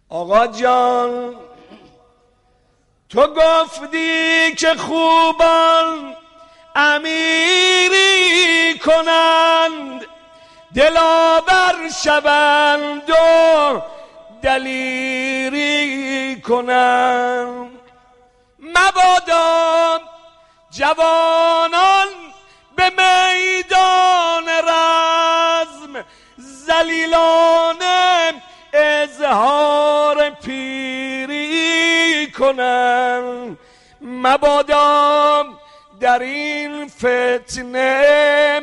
آقا جان تو گفتی که خوبان امیری کنند، دلاور شوند و دلیری کنند. مبادا جوانان به میدان رزم ذلیلانه اظهار پیری کنند. مبادا در این فتنه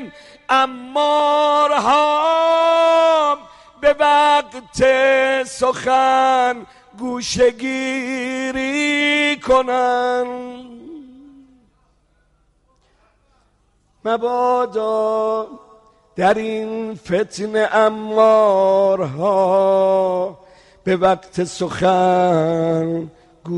امارها به وقت سخن گوشگیری کنند. مبادا در این فتنه امارها به وقت سخن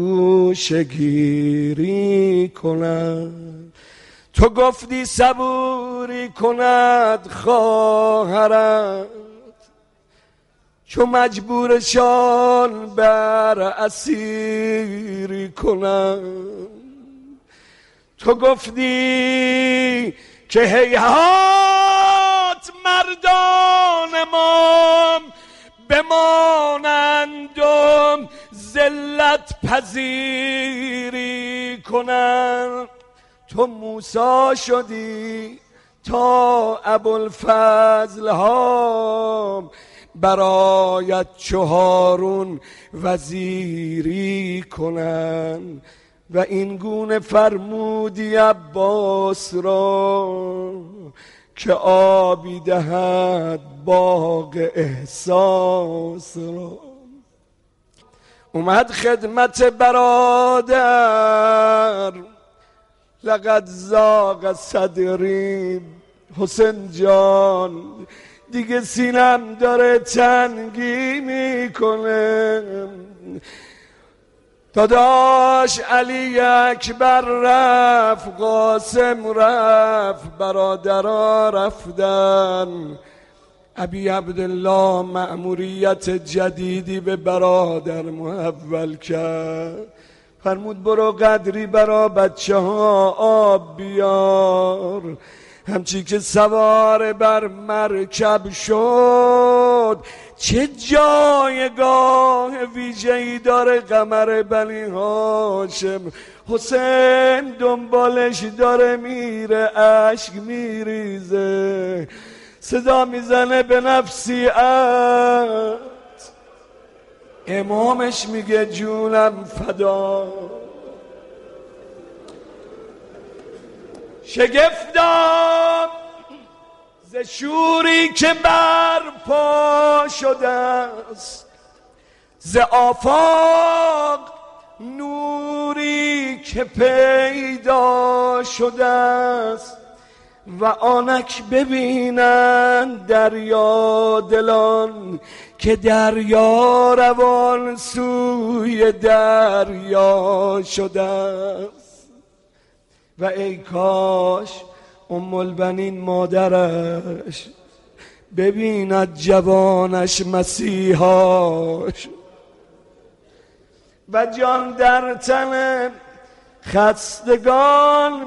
گوشگیری کنند. تو گفتی صبوری کند خواهرت، چو مجبورشان بر اسیری کنند. تو گفتی که هیهات مردان ما بمانند و ذلت پذیری کنند. تو موسی شدی تا ابوالفضل ها برایت چو هارون وزیری کنند. و این گونه فرمودی عباس را که آبی دهد باغ احساس را. اومد خدمت برادر لقد ضاق صدری. حسین جان دیگه سینم داره تنگی میکنه. داداش علی اکبر رفت، قاسم رفت، برادرها رفتن. ابی عبدالله مأموریت جدیدی به برادر محول کرد. فرمود برو قدری برا بچه ها آب بیار. همچی که سوار بر مرکب شد، چه جایگاه ویژه‌ای داره قمر بنی هاشم. حسین دنبالش داره میره، اشک میریزه، صدا میزنه به نفسیت. امامش میگه جونم فدا. شگفتم ز شوری که برپا شده است، ز آفاق نوری که پیدا شده است. و آنک ببینند دریا دلان که دریا روان سوی دریا شده است. و ای کاش ام البنین مادرش ببیند جوانش مسیحاش. و جان در تن خستگان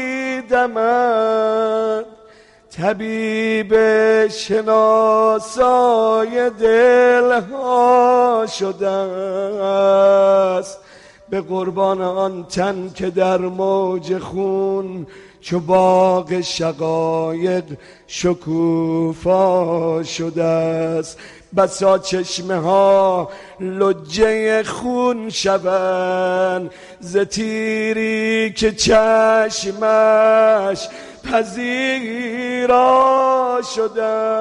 میدمد، طبیب شناسای دلها شده است. به قربان آن تن که در موج خون چو باغ شقایق شکوفا شده است. بسا چشمه ها لجه خون شوند ز تیری که چشمش پذیرا شده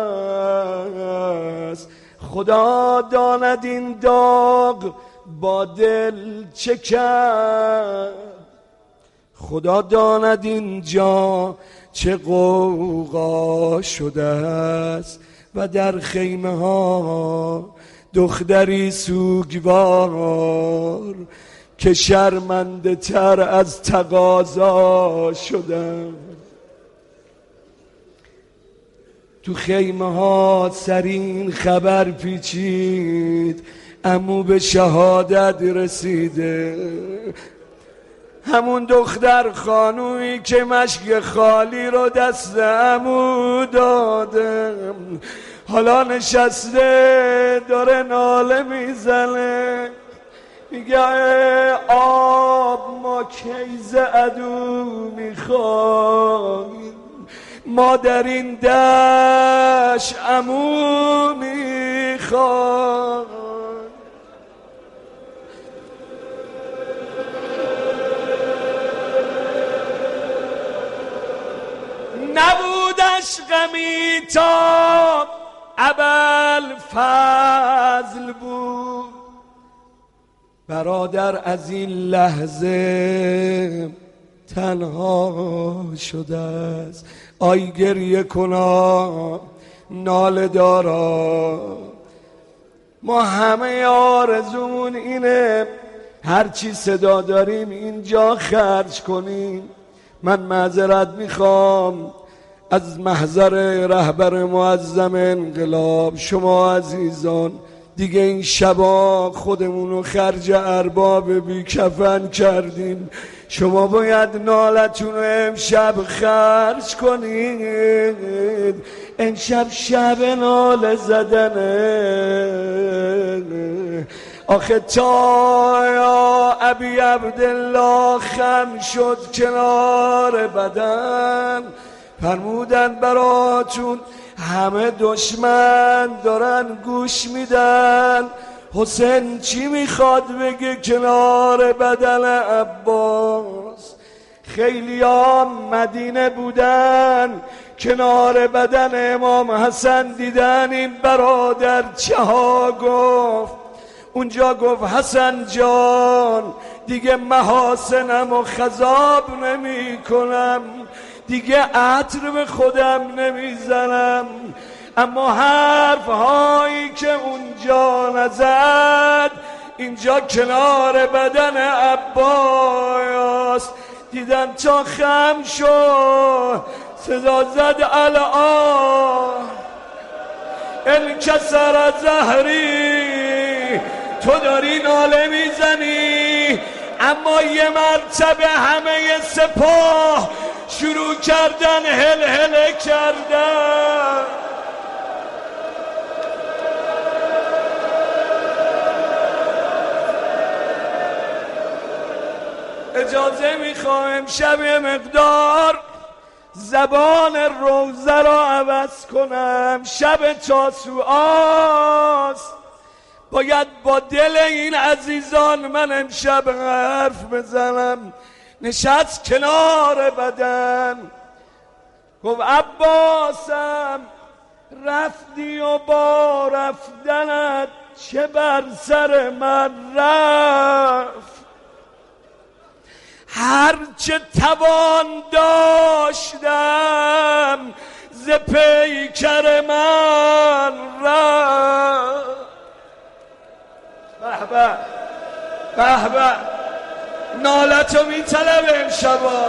است. خدا داند این داغ با دل چه کرد، خدا داند اینجا چه غوغا شده است. و در خیمه ها دختری سوگوار که شرمنده تر از تقاضا شدم. تو خیمه ها سرین خبر پیچید عمو به شهادت رسیده. همون دختر خانومی که مشک خالی رو دست عمو داده، حالا نشسته داره ناله میزنه، میگه آب ما کیز عدو میخوایم، ما در این دشت عمو میخوایم. نبودش غمی تا ابوالفضل بود، برادر از این لحظه تنها شده است. آی گریه کنا ناله دارا، ما همه آرزومون اینه هرچی صدا داریم اینجا خرج کنیم. من معذرت میخوام از محضر رهبر معظم انقلاب، شما عزیزان دیگه این شبا خودمونو خرج ارباب بی کفن کردیم، شما باید نالتون رو امشب خرج کنید. امشب شب ناله زدنه. آخه تا یا ابی عبدالله خم شد کنار بدن، فرمودن براتون همه دشمن دارن گوش میدن، حسین چی میخواد بگه کنار بدن عباس. خیلی ها مدینه بودن کنار بدن امام حسن، دیدن این برادر چه ها گفت. اونجا گفت حسن جان دیگه محاسنم و خضاب نمی کنم، دیگه عطر به خودم نمیزنم، اما حرف هایی که اونجا نزد اینجا کنار بدن عباس. دیدن تا خم شد صدا زد الان انکسر زهری، تو داری ناله میزنی، اما یه مرتبه همه سپاه شروع کردن هل هل کردن. اجازه میخوام شب مقدار زبان روزه را عوض کنم. شب تاسوعاست، باید با دل این عزیزان من امشب حرف بزنم. نشست کنار بدن گفت عباسم رفتی و با رفتنت چه بر سر من رفت، هرچه توان داشتم ز پیکر من رفت. به به به به، نالتو میطلب امشبا.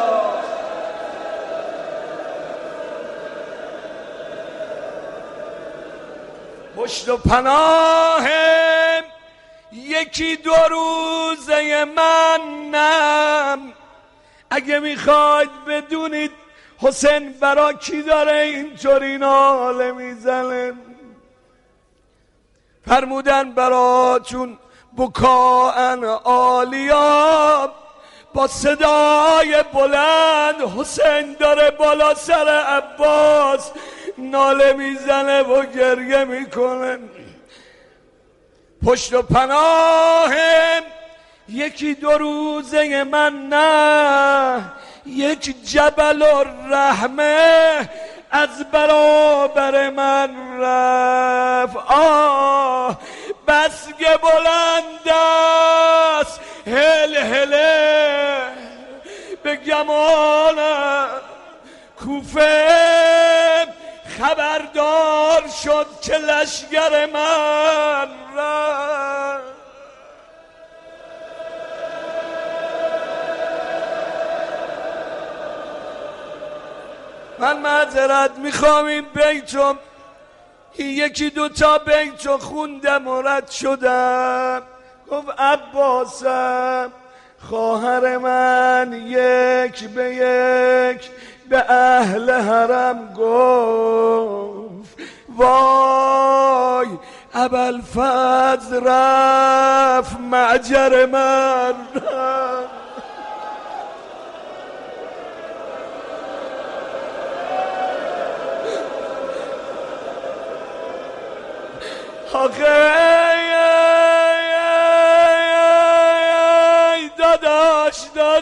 پشت و پناه یکی دو روزه منم، اگه میخواید بدونید حسین برا کی داره اینطوری ناله میزنه، فرمودن براتون بکاءن عالیا با صدای بلند حسین داره بالا سر عباس ناله میزنه و گریه میکنه. پشت و پناه یکی دو روزه من نه، یک جبل الرحمه از برابر من رفت. آه بس که بلند است هل هله به گمان کوفه، خبردار شد که لشگر من رفت. من معذرت میخوام این بیتم یکی دوتا بیت رو خوندم و رد شدم. گفت عباسم خواهر من یک به یک به اهل حرم گفت وای ابوالفضل رفت معجر من. آخه داداش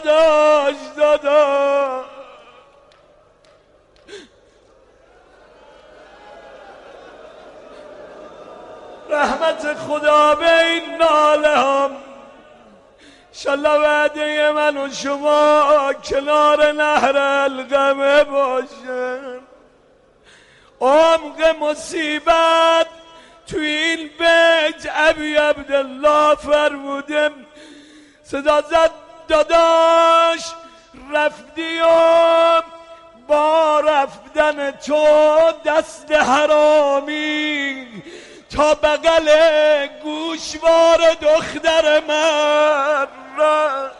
رحمت خدا به این ناله هم انشالله وعده من و شما کنار نهر القمه باشه. عمق مصیبت تو این بیت ابی عبدالله فرمودم صدا زد داداش رفتی و با رفتن تو دست حرامی تا بغل گوشوار دختر من رفت.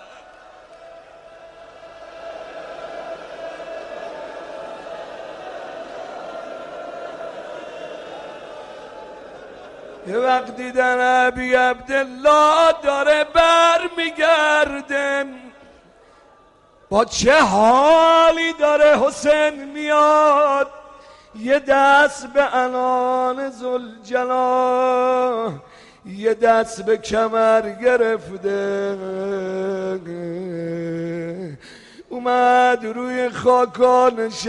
یه وقت دیدن ابی عبدالله داره بر میگرده با چه حالی داره حسین میاد، یه دست به عنان ذوالجلال یه دست به کمر گرفته اومد روی خاکا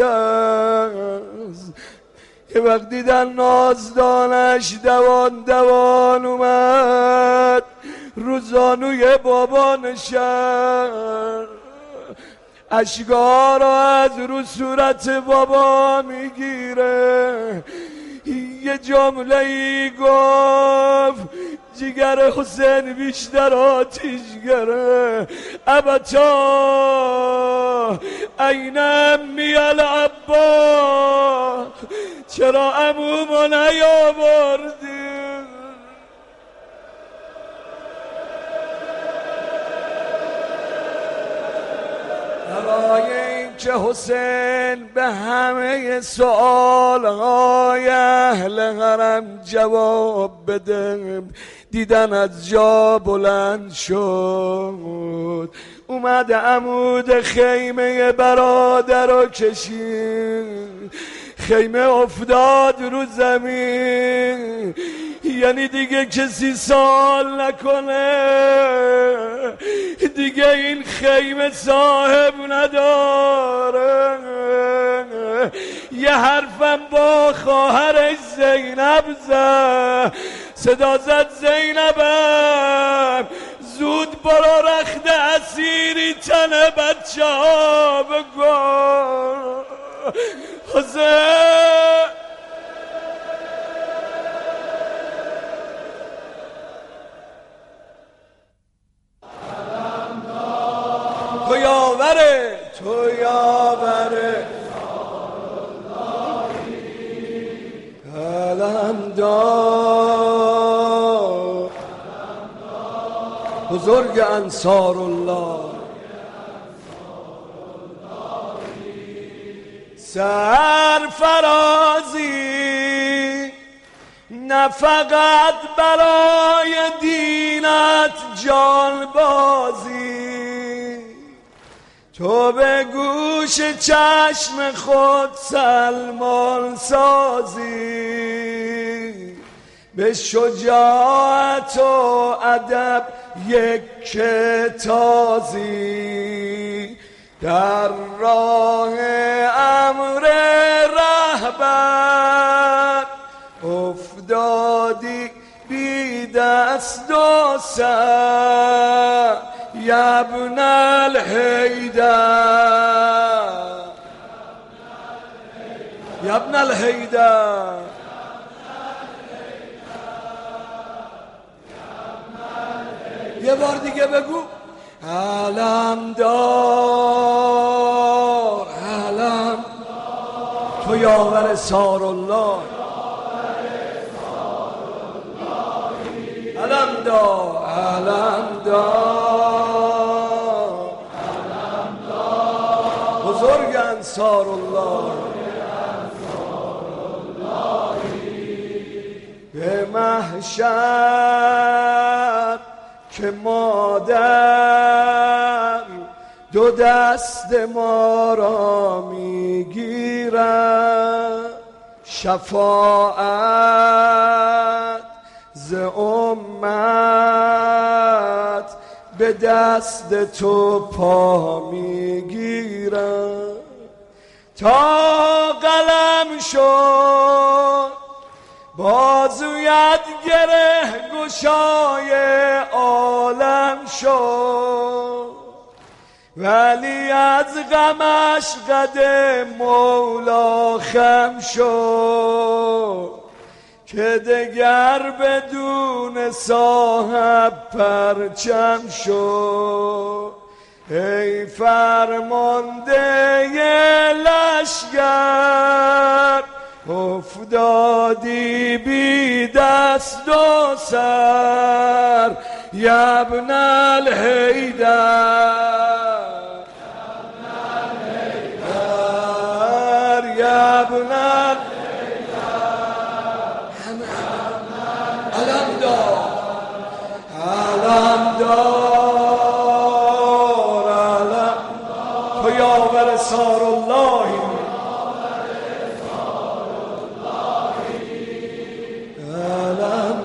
نشست. یه وقت دیدن نازدانش دوان اومد رو زانوی بابا نشست، اشکا را از رو صورت بابا میگیره. یه جمله ای گفت جگر حسین بیشتر آتیش گره ابتا این امی العباس چرا عمومو نیاوردی. برای این که حسین به همه سؤالهای اهل حرم جواب بده دیدن از جا بلند شد، اومد عمود خیمه برادر رو کشید، خیمه افتاد رو زمین. یعنی دیگه کسی سوال نکنه، دیگه این خیمه صاحب نداره. یه حرفم با خواهرش زینب زد، صدا زد زینبم زود برو رخت اسیری تن بچه ها بگو حسین. تو یاوره علمدار بزرگ انصار الله سرفرازی نه فقط برای دینت جان بازی، تو به گوش چشم خود سلمان سازی، به شجاعت و ادب یک تازی، در راه امر رهبر افتادی بی دست و سر یا ابن الحیدر یا ابن الحیدر. یه بار دیگه بگو علمدار تو یاور سار الله دار علم دار بزرگ انصار الله به محشر که مادر دو دست ما را میگیرد شفاعت ز امت به دست تو پا میگیرد تا قلم شد بازویت گره گشای عالم شد ولی از غمش قد مولا خم شد که دگر بدون صاحب پرچم شد ای فرمانده لشگر افتادی بی دست و سر یبن الحیدر یبن علم دار علم دار علم تو یاور سار اللهی علم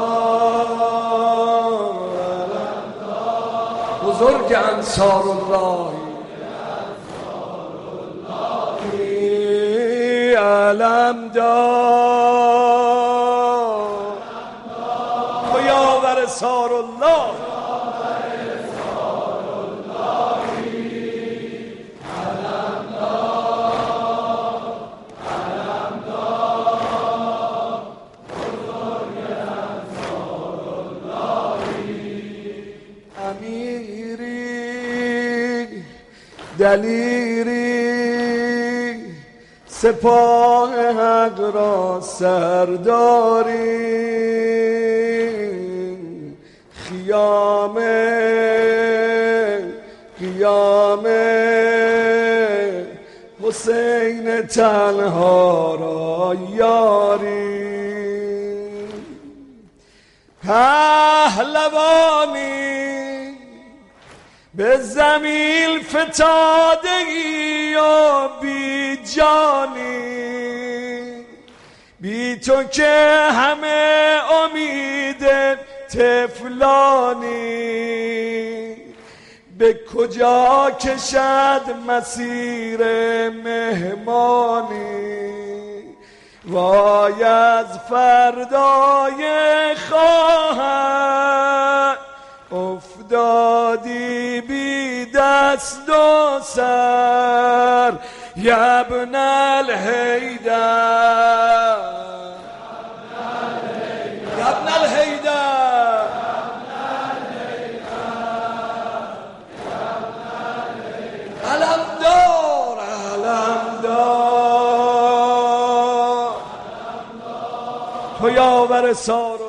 دار بزرگ انصار اللهی علم دار تو یاور سار الله امیری دلیری سپاه حق را سرداری قیام حسین تنها را یاری پهلوانی به زمین فتادگی و بی جانی بی تو که همه امید طفلانی به کجا کشد مسیر مهمانی وای از فردای خواهر افتادی بی دست و سر یبن الحیدر یبن الحیدر علم دار علم دار تو یاور سار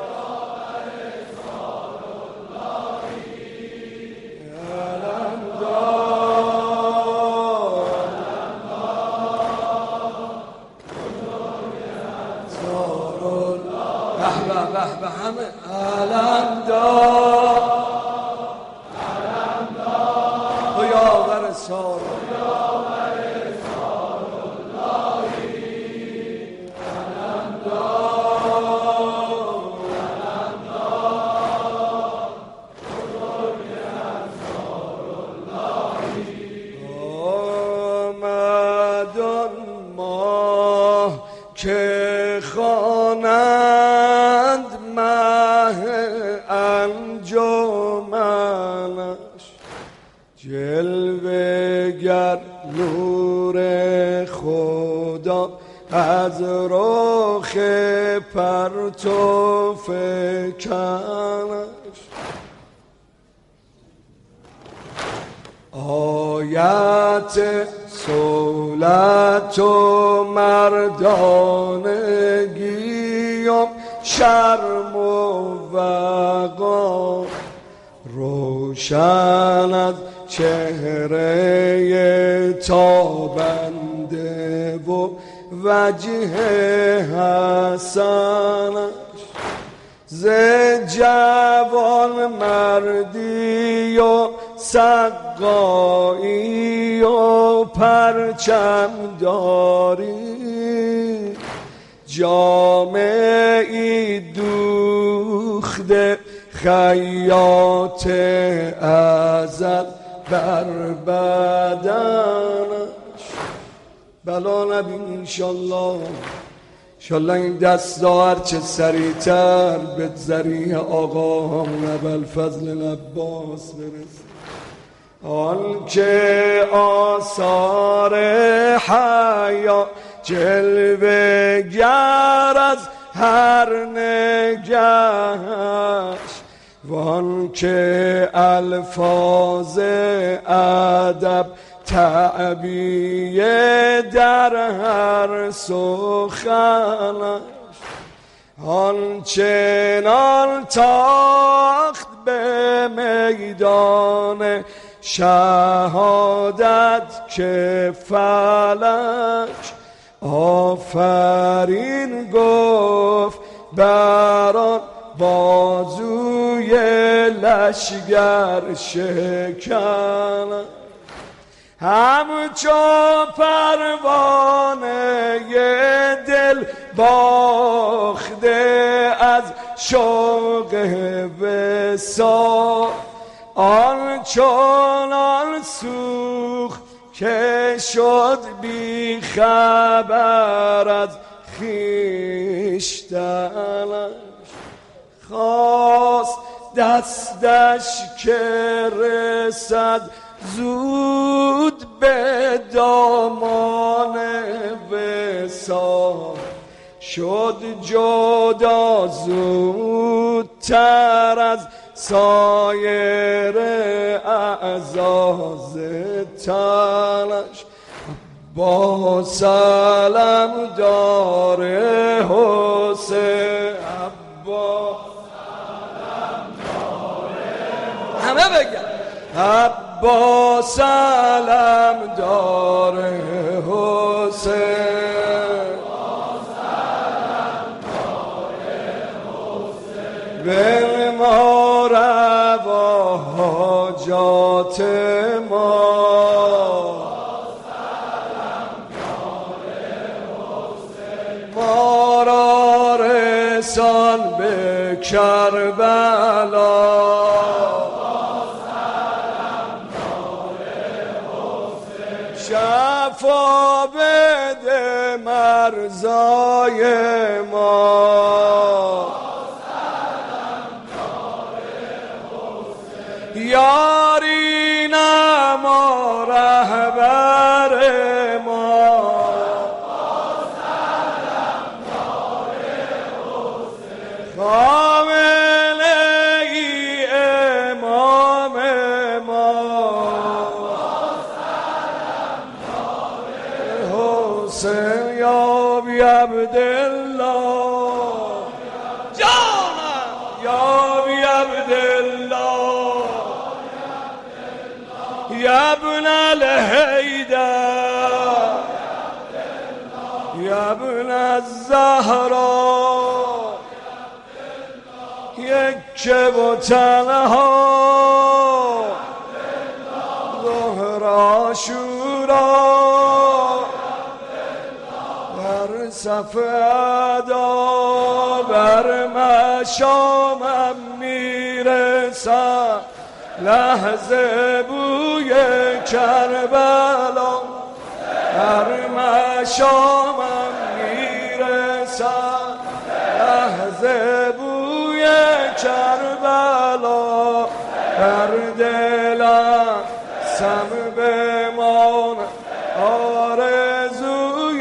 به همه علم دار تو یاور سار علم دار آمد آن ماه که خوانند انجمنش جلوه گر نور خدا از رخ پرتو فکنش آیت صولت و مردانگی و شرم و وقار روشن از چهره تابنده و وجه حسنش ز جوان مردی و سقایی و پرچم داری جامعی دوخته خیاط ازل بر بدنش بلا نبین انشالله این دستا هرچه سریعتر به ذریع آقا ابوالفضل عباس برسه آن که آثار حیا جلوه گر از هر نگهش وان که الفاظ ادب تعبیه در هر سخنش آنچنان تاخت به میدان شهادت که فلک آفرین گفت بر آن بازوی لشگر شکنش همچو پروانه دل باخته از شوق وصال آنچنان سوخت که شد بی خبر از خویشتنش خواست دستش که رسد زود به دامان وصال شد جدا زودتر از سایر اعزاز تنش با سلام داره حسین عباس همه بگن با سلام داره حسین به ما روا حاجات ما ما را رسان به کربلا شفا بده مرزای ما یاری نما رهبر ما خامنه ای امام ما حسین یا بی عبدالله جانم یا بی عبدالله یا ابن الحیدر یا ابن الزهرا یک و تنها ظهر عاشورا بر صف ادا بر مشامم میرسم لحظه بوی کربلا بر مشامم میرسم لحظه بوی کربلا بر دلم سم بمان آرزوی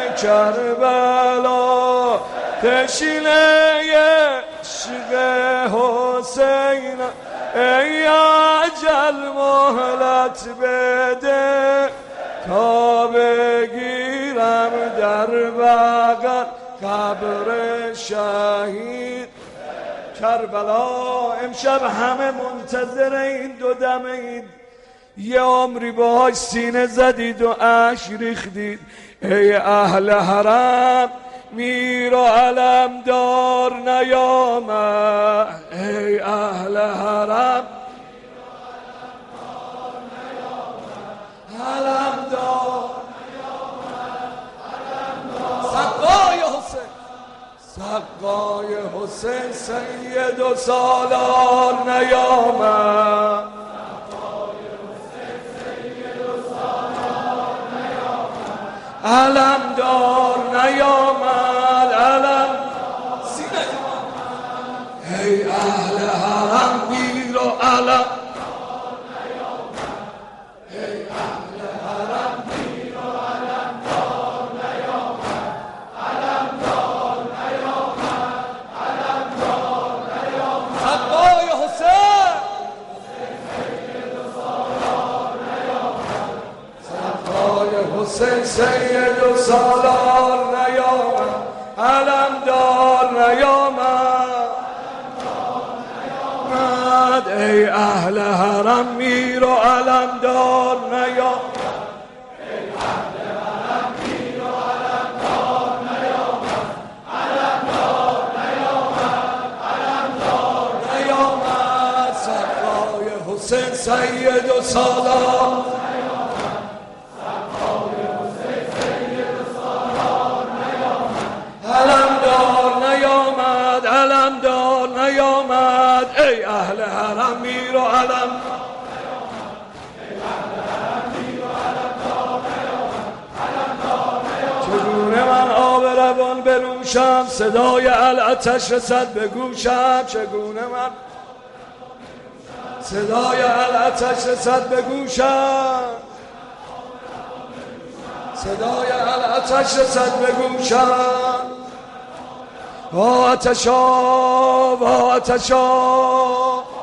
کربلا تشنه عشق حسین ای اجل مهلت بده تا بگیرم در بغل قبر شهید کربلا. امشب همه منتظر این دو دم عید، یه عمری باهاش سینه زدید و اشک ریختید. ای اهل حرم میر و علمدار نیامد، ای اهل حرم علمدار سقای حسین، سقای حسین سید و سالار نیامد، علمدار نیامد، علم سینه. ای اهل حرم میر و علم، ای اهل حرم میر و علمدار نیامد، علمدار نیامد، علمدار نیامد. سقای حسین سید و سالار نیامد، سقای حسین سید و سالار نیامد، علمدار نیامد. ای اهل حرم میر و علمدار نیامد، ای اهل حرم میر و علمدار نیامد، علمدار نیامد، علمدار نیامد. سقای حسین سید و سالار نیامد، سقای حسین سید و سالار نیامد، علمدار نیامد، علمدار نیامد. ای اهل حرم میر و علم، چگونه من آب روان بنوشم، صدای العطش رسد به گوشم. چگونه من صدای العطش رسد به گوشم، صدای العطش رسد به گوشم. وا عطشا، وا عطشا،